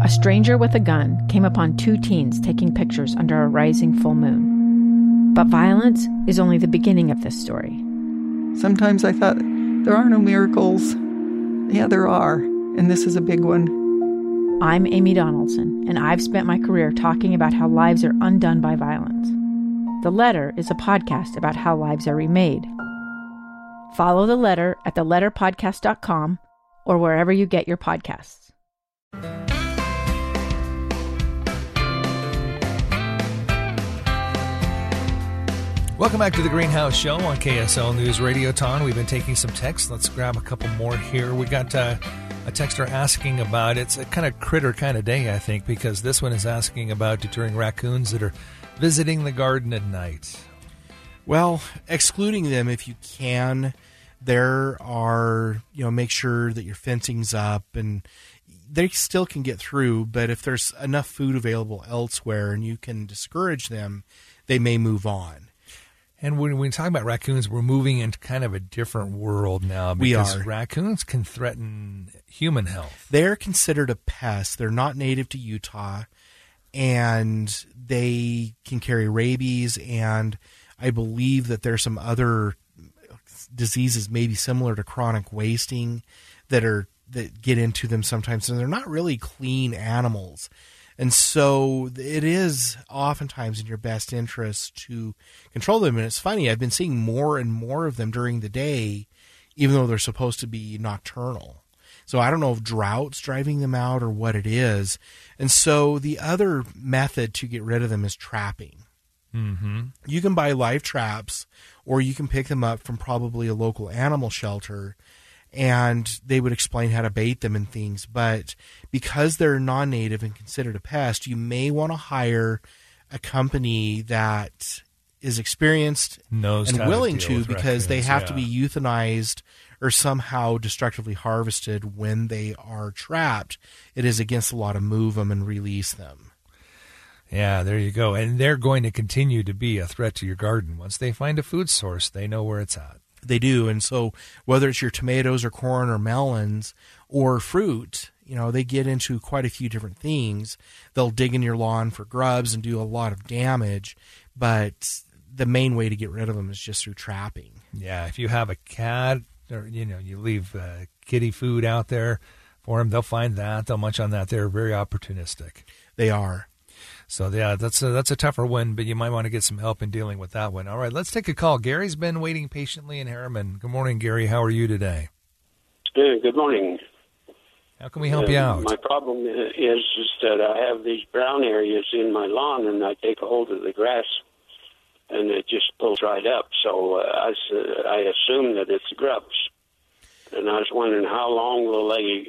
a stranger with a gun came upon 2 teens taking pictures under a rising full moon. But violence is only the beginning of this story. Sometimes I thought, there are no miracles. Yeah, there are, and this is a big one. I'm Amy Donaldson, and I've spent my career talking about how lives are undone by violence. The Letter is a podcast about how lives are remade. Follow The Letter at theletterpodcast.com or wherever you get your podcasts. Welcome back to the Greenhouse Show on KSL News Radio Ton. We've been taking some texts. Let's grab a couple more here. We got a texter asking about, it's a kind of critter kind of day, I think, because this one is asking about deterring raccoons that are visiting the garden at night. Well, excluding them if you can. There are, make sure that your fencing's up, and they still can get through, but if there's enough food available elsewhere and you can discourage them, they may move on. And when we talk about raccoons, we're moving into kind of a different world now, because raccoons can threaten human health. They're considered a pest. They're not native to Utah, and they can carry rabies, and I believe that there's some other diseases maybe similar to chronic wasting that get into them sometimes, and they're not really clean animals. And so it is oftentimes in your best interest to control them. And it's funny, I've been seeing more and more of them during the day, even though they're supposed to be nocturnal. So I don't know if drought's driving them out or what it is. And so the other method to get rid of them is trapping. Mm-hmm. You can buy live traps, or you can pick them up from probably a local animal shelter, and they would explain how to bait them and things. But because they're non-native and considered a pest, you may want to hire a company that is experienced and willing to, because they have to be euthanized or somehow destructively harvested when they are trapped. It is against the law to move them and release them. Yeah, there you go. And they're going to continue to be a threat to your garden. Once they find a food source, they know where it's at. They do. And so whether it's your tomatoes or corn or melons or fruit, they get into quite a few different things. They'll dig in your lawn for grubs and do a lot of damage, but the main way to get rid of them is just through trapping. Yeah, if you have a cat or, you leave kitty food out there for them, they'll find that. They'll munch on that. They're very opportunistic. They are. So, yeah, that's a tougher one, but you might want to get some help in dealing with that one. All right, let's take a call. Gary's been waiting patiently in Harriman. Good morning, Gary. How are you today? Good morning. How can we help you out? My problem is that I have these brown areas in my lawn, and I take a hold of the grass, and it just pulls right up. So I assume that it's grubs. And I was wondering, how long will they,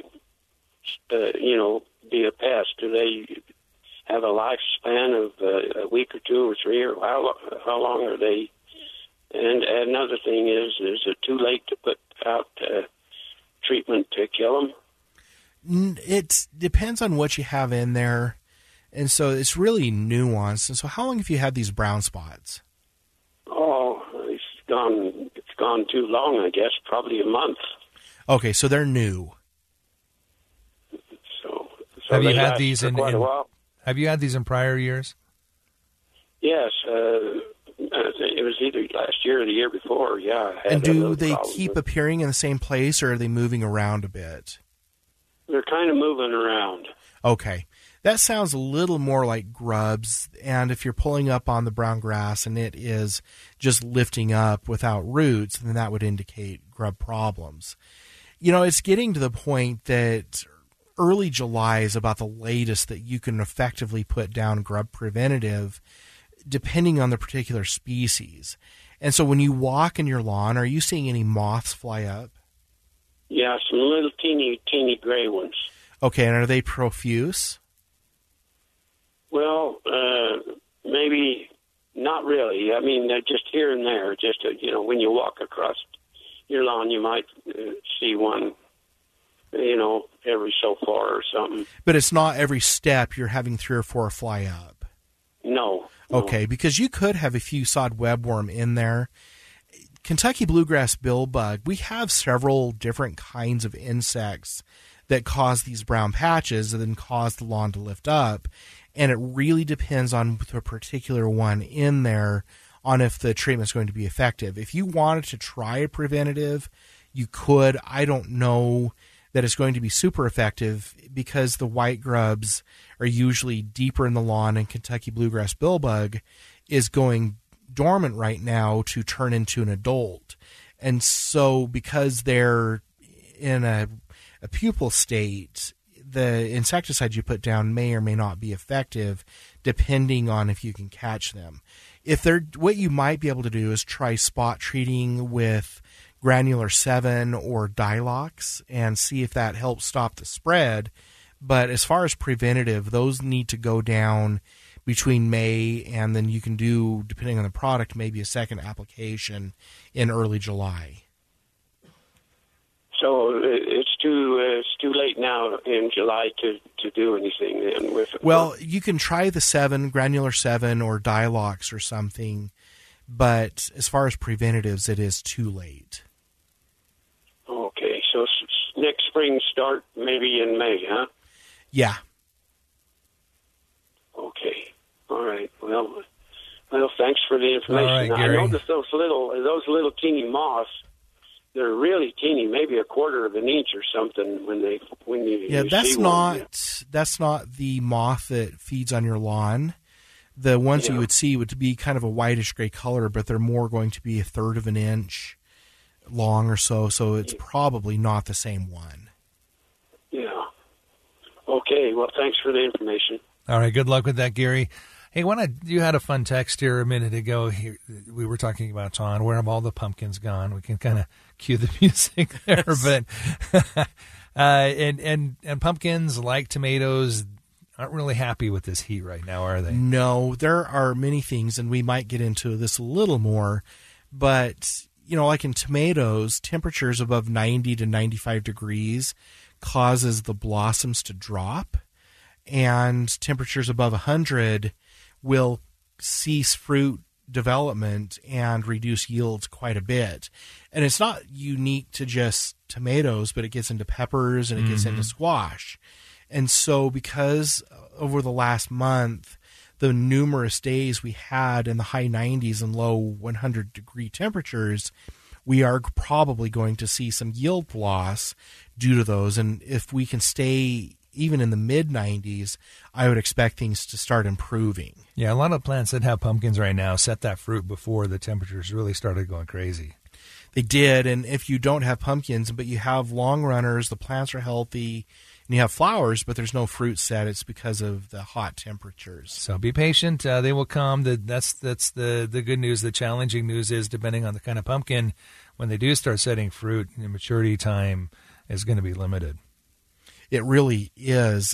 be a pest? Do they have a lifespan of a week or 2 or 3, or how long are they? And another thing is it too late to put out treatment to kill them? It depends on what you have in there, and so it's really nuanced. And so how long have you had these brown spots? Oh, it's gone too long, I guess, probably a month. Okay, so they're new. So have you had these in quite a while? Have you had these in prior years? Yes, it was either last year or the year before. Yeah. And do they keep appearing in the same place, or are they moving around a bit? They're kind of moving around. Okay. That sounds a little more like grubs, and if you're pulling up on the brown grass and it is just lifting up without roots, then that would indicate grub problems. It's getting to the point that early July is about the latest that you can effectively put down grub preventative, depending on the particular species. And so when you walk in your lawn, are you seeing any moths fly up? Yeah, some little teeny gray ones. Okay, and are they profuse? Well, maybe not really. I mean, they're just here and there. Just, when you walk across your lawn, you might see one, every so far or something. But it's not every step you're having 3 or 4 fly up? No. Okay, because you could have a few sod webworm in there. Kentucky bluegrass billbug, we have several different kinds of insects that cause these brown patches and then cause the lawn to lift up. And it really depends on the particular one in there on if the treatment is going to be effective. If you wanted to try a preventative, you could. I don't know that it's going to be super effective because the white grubs are usually deeper in the lawn, and Kentucky bluegrass billbug is going dormant right now to turn into an adult. And so because they're in a pupal state, the insecticides you put down may or may not be effective depending on if you can catch them. What you might be able to do is try spot treating with Granular 7 or Dilox and see if that helps stop the spread. But as far as preventative, those need to go down between May and then you can do, depending on the product, maybe a second application in early July. So it's too late now in July to do anything then with it. Well, you can try the 7, Granular 7 or Dilox or something, but as far as preventatives, it is too late. Okay, so next spring start maybe in May, huh? Yeah. Okay. All right. Well, thanks for the information. All right, Gary. I noticed those little teeny moths. They're really teeny, maybe a quarter of an inch or something when you that's see not one. That's not the moth that feeds on your lawn. The ones you would see would be kind of a whitish gray color, but they're more going to be a third of an inch long or so. So it's probably not the same one. Yeah. Okay. Well, thanks for the information. All right. Good luck with that, Gary. Hey, you had a fun text here a minute ago. Here, we were talking about, Ton, where have all the pumpkins gone? We can kind of cue the music there, but and pumpkins, like tomatoes, aren't really happy with this heat right now, are they? No, there are many things, and we might get into this a little more, but like in tomatoes, temperatures above 90 to 95 degrees causes the blossoms to drop, and temperatures above 100 will cease fruit development and reduce yields quite a bit. And it's not unique to just tomatoes, but it gets into peppers and it gets into squash. And so because over the last month, the numerous days we had in the high 90s and low 100 degree temperatures, we are probably going to see some yield loss due to those. And if we can stay even in the mid-90s, I would expect things to start improving. Yeah, a lot of plants that have pumpkins right now set that fruit before the temperatures really started going crazy. They did, and if you don't have pumpkins, but you have long runners, the plants are healthy, and you have flowers, but there's no fruit set, it's because of the hot temperatures. So be patient. They will come. That's the good news. The challenging news is, depending on the kind of pumpkin, when they do start setting fruit, the maturity time is going to be limited. It really is.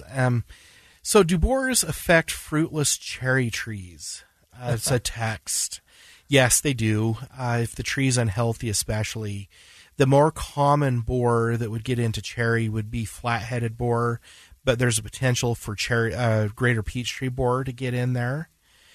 So do borers affect fruitless cherry trees? It's a text. Yes, they do. If the tree's unhealthy especially. The more common borer that would get into cherry would be flat-headed borer, but there's a potential for greater peach tree borer to get in there.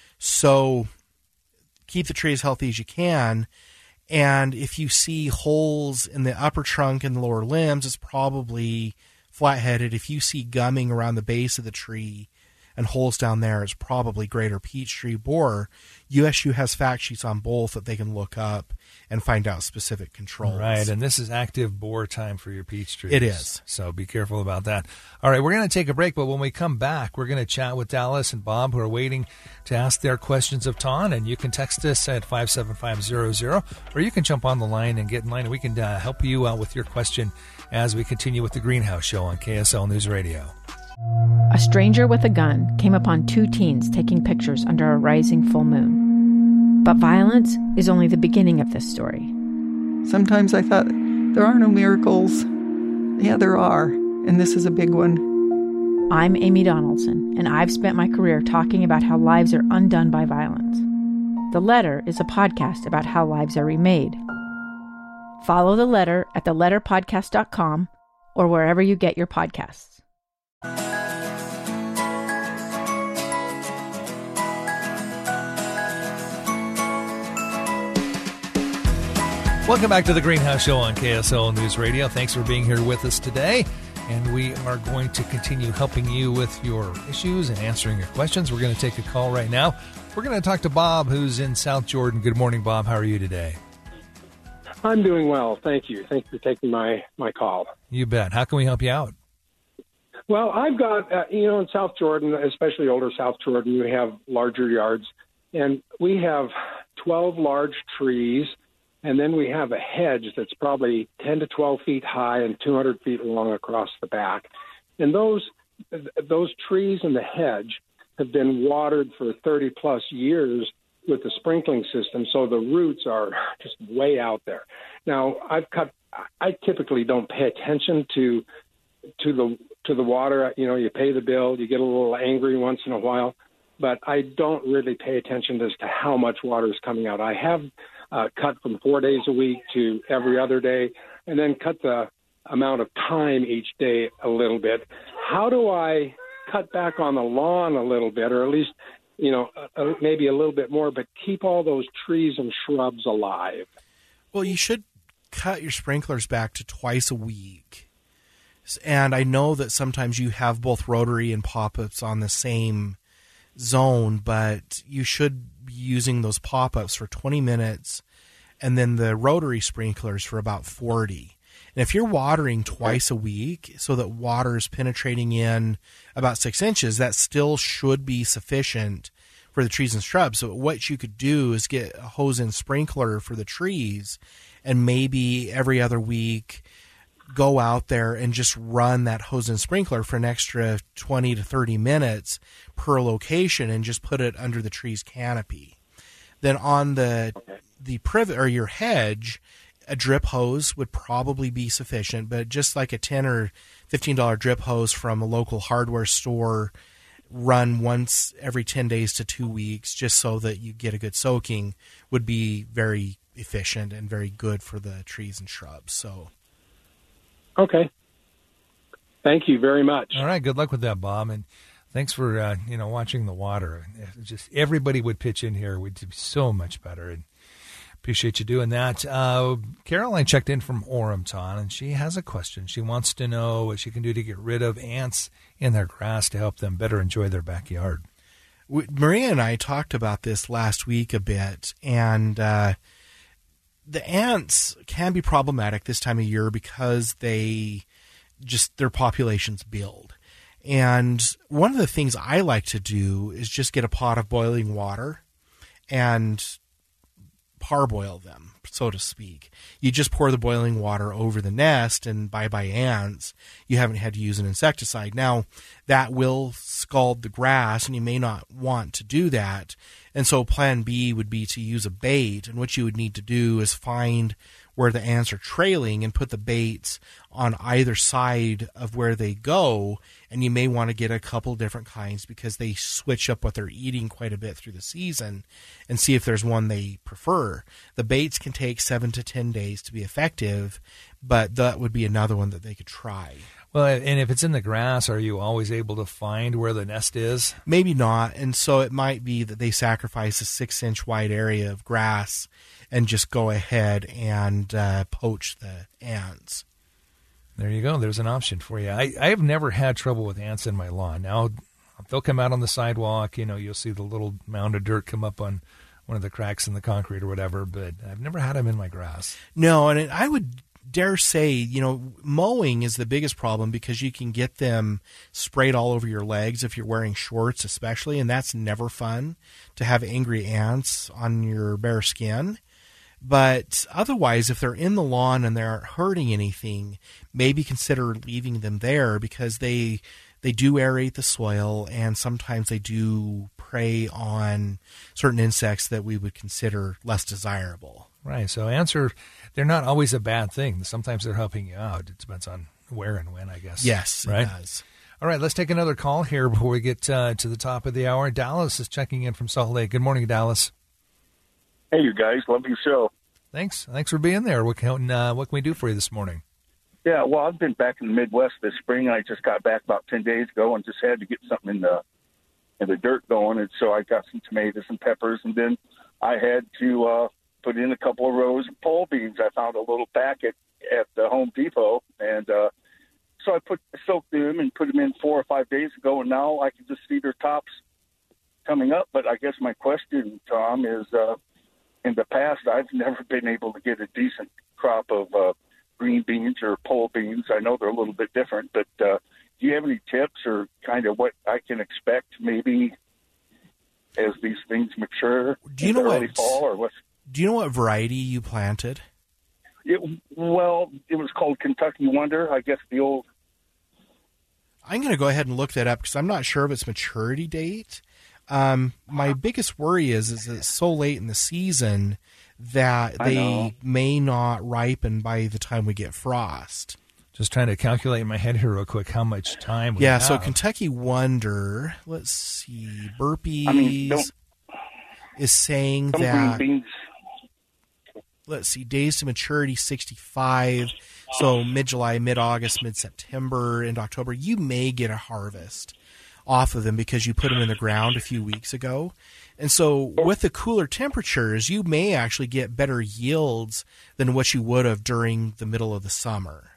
So keep the tree as healthy as you can. And if you see holes in the upper trunk and the lower limbs, it's probably flat-headed. If you see gumming around the base of the tree and holes down there, it's probably greater peach tree borer. USU has fact sheets on both that they can look up and find out specific controls. Right, and this is active borer time for your peach trees. It is. So be careful about that. All right, we're going to take a break, but when we come back, we're going to chat with Dallas and Bob, who are waiting to ask their questions of Ton, and you can text us at 57500, or you can jump on the line and get in line, and we can help you out with your question as we continue with the Greenhouse Show on KSL News Radio. A stranger with a gun came upon two teens taking pictures under a rising full moon. But violence is only the beginning of this story. Sometimes I thought, there are no miracles. Yeah, there are, and this is a big one. I'm Amy Donaldson, and I've spent my career talking about how lives are undone by violence. The Letter is a podcast about how lives are remade. Follow The Letter at theletterpodcast.com or wherever you get your podcasts. Welcome back to the Greenhouse Show on KSL News Radio. Thanks for being here with us today. and we are going to continue helping you with your issues and answering your questions. We're going to take a call right now. We're going to talk to Bob, who's in South Jordan. Good morning, Bob. How are you today? I'm doing well, thank you. Thanks for taking my call. You bet. How can we help you out? Well, I've got, in South Jordan, especially older South Jordan, we have larger yards, and we have 12 large trees, and then we have a hedge that's probably 10 to 12 feet high and 200 feet long across the back. And those trees and the hedge have been watered for 30-plus years with the sprinkling system, so the roots are just way out there. Now, I typically don't pay attention to the water. You pay the bill, you get a little angry once in a while, but I don't really pay attention as to how much water is coming out. I have cut from 4 days a week to every other day, and then cut the amount of time each day a little bit. How do I cut back on the lawn a little bit, or at least, maybe a little bit more, but keep all those trees and shrubs alive? Well, you should cut your sprinklers back to twice a week. And I know that sometimes you have both rotary and pop-ups on the same zone, but you should be using those pop-ups for 20 minutes and then the rotary sprinklers for about 40. And if you're watering twice a week so that water is penetrating in about 6 inches, that still should be sufficient for the trees and shrubs. So what you could do is get a hose-in sprinkler for the trees, and maybe every other week go out there and just run that hose-in sprinkler for an extra 20 to 30 minutes per location and just put it under the tree's canopy. Then on the privet or your hedge, a drip hose would probably be sufficient, but just like a $10 or $15 drip hose from a local hardware store, run once every 10 days to 2 weeks just so that you get a good soaking, would be very efficient and very good for the trees and shrubs. So, okay. Thank you very much. All right. Good luck with that, Bob. And thanks for, watching the water. Just everybody would pitch in here. We'd be so much better. And appreciate you doing that. Caroline checked in from Oremton, and she has a question. She wants to know what she can do to get rid of ants in their grass to help them better enjoy their backyard. Maria and I talked about this last week a bit, and the ants can be problematic this time of year because their populations build. And one of the things I like to do is just get a pot of boiling water and parboil them, so to speak. You just pour the boiling water over the nest, and bye-bye ants. You haven't had to use an insecticide. Now, that will scald the grass, and you may not want to do that. And so plan B would be to use a bait. And what you would need to do is find where the ants are trailing and put the baits on either side of where they go. And you may want to get a couple different kinds because they switch up what they're eating quite a bit through the season, and see if there's one they prefer. The baits can take 7 to 10 days to be effective, but that would be another one that they could try. Well, and if it's in the grass, are you always able to find where the nest is? Maybe not. And so it might be that they sacrifice a 6-inch wide area of grass and just go ahead and poach the ants. There you go. There's an option for you. I have never had trouble with ants in my lawn. Now, they'll come out on the sidewalk. You'll see the little mound of dirt come up on one of the cracks in the concrete or whatever, but I've never had them in my grass. No, and I would dare say, mowing is the biggest problem because you can get them sprayed all over your legs if you're wearing shorts especially, and that's never fun to have angry ants on your bare skin. But otherwise, if they're in the lawn and they aren't hurting anything, maybe consider leaving them there because they do aerate the soil, and sometimes they do prey on certain insects that we would consider less desirable. Right. So they're not always a bad thing. Sometimes they're helping you out. It depends on where and when, I guess. Yes, right? It does. All right, let's take another call here before we get to the top of the hour. Dallas is checking in from Salt Lake. Good morning, Dallas. Hey, you guys. Love your show. Thanks for being there. What can we do for you this morning? Yeah, well, I've been back in the Midwest this spring. I just got back about 10 days ago and just had to get something in the dirt going. And so I got some tomatoes and peppers, and then I had to put in a couple of rows of pole beans. I found a little packet at the Home Depot, and so so I soaked them and put them in 4 or 5 days ago, and now I can just see their tops coming up. But I guess my question, Tom, is in the past I've never been able to get a decent crop of green beans or pole beans. I know they're a little bit different, but do you have any tips or kind of what I can expect maybe as these things mature? Do you know early fall or what? Do you know what variety you planted? It was called Kentucky Wonder, I guess the old. I'm going to go ahead and look that up because I'm not sure of its maturity date. My biggest worry is it's so late in the season that they may not ripen by the time we get frost. Just trying to calculate in my head here real quick how much time we have. So Kentucky Wonder, let's see, Burpees is saying that, green beans. Let's see, days to maturity 65, so mid-July, mid-August, mid-September, and October, you may get a harvest off of them because you put them in the ground a few weeks ago. And so with the cooler temperatures, you may actually get better yields than what you would have during the middle of the summer.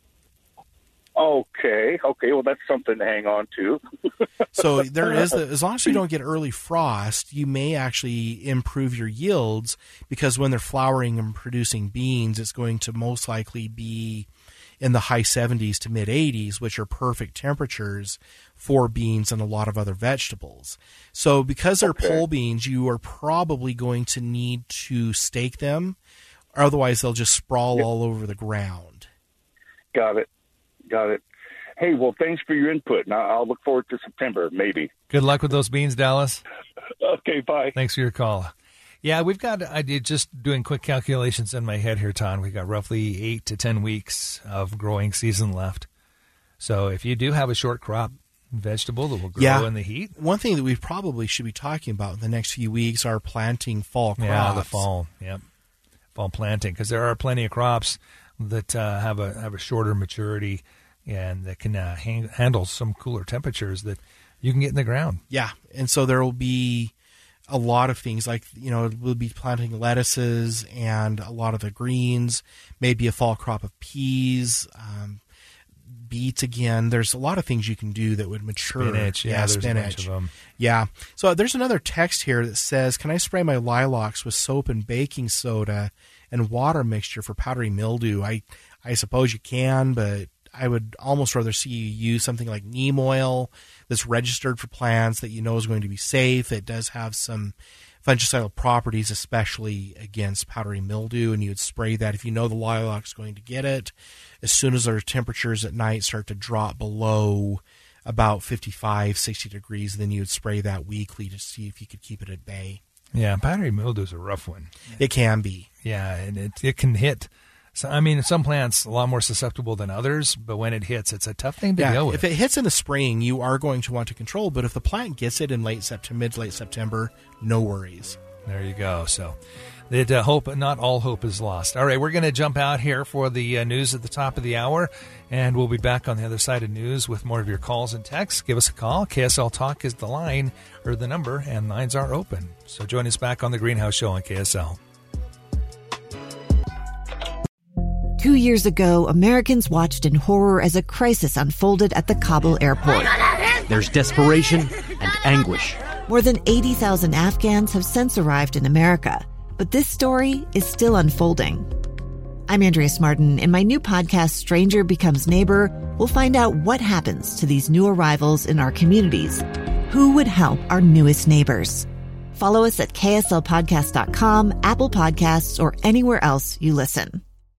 Okay, well, that's something to hang on to. So there is, as long as you don't get early frost, you may actually improve your yields because when they're flowering and producing beans, it's going to most likely be in the high 70s to mid 80s, which are perfect temperatures for beans and a lot of other vegetables. So because they're pole beans, you are probably going to need to stake them, or otherwise they'll just sprawl all over the ground. Got it. Hey, well, thanks for your input, and I'll look forward to September, maybe. Good luck with those beans, Dallas. Okay, bye. Thanks for your call. Yeah, I did just doing quick calculations in my head here, Ton. We've got roughly 8 to 10 weeks of growing season left. So if you do have a short crop vegetable that will grow in the heat. One thing that we probably should be talking about in the next few weeks are planting fall crops. Yeah, the fall. Yep. Fall planting, because there are plenty of crops that have a shorter maturity and that can handle some cooler temperatures that you can get in the ground. Yeah, and so there will be a lot of things like, we'll be planting lettuces and a lot of the greens, maybe a fall crop of peas, beets again. There's a lot of things you can do that would mature. Spinach, there's spinach. A bunch of them. Yeah. So there's another text here that says, can I spray my lilacs with soap and baking soda and water mixture for powdery mildew? I suppose you can, but I would almost rather see you use something like neem oil that's registered for plants that you know is going to be safe. It does have some fungicidal properties, especially against powdery mildew, and you would spray that if you know the lilac's going to get it. As soon as our temperatures at night start to drop below about 55, 60 degrees, then you would spray that weekly to see if you could keep it at bay. Yeah, powdery mildew is a rough one. It can be. Yeah, and it can hit. So, some plants a lot more susceptible than others, but when it hits, it's a tough thing to deal with. If it hits in the spring, you are going to want to control, but if the plant gets it in mid to late September, no worries. There you go. So not all hope is lost. All right, we're going to jump out here for the news at the top of the hour, and we'll be back on the other side of news with more of your calls and texts. Give us a call. KSL Talk is the line, or the number, and lines are open. So join us back on The Greenhouse Show on KSL. 2 years ago, Americans watched in horror as a crisis unfolded at the Kabul airport. There's desperation and anguish. More than 80,000 Afghans have since arrived in America, but this story is still unfolding. I'm Andrea Smartin. In my new podcast, Stranger Becomes Neighbor, we'll find out what happens to these new arrivals in our communities. Who would help our newest neighbors? Follow us at kslpodcast.com, Apple Podcasts, or anywhere else you listen.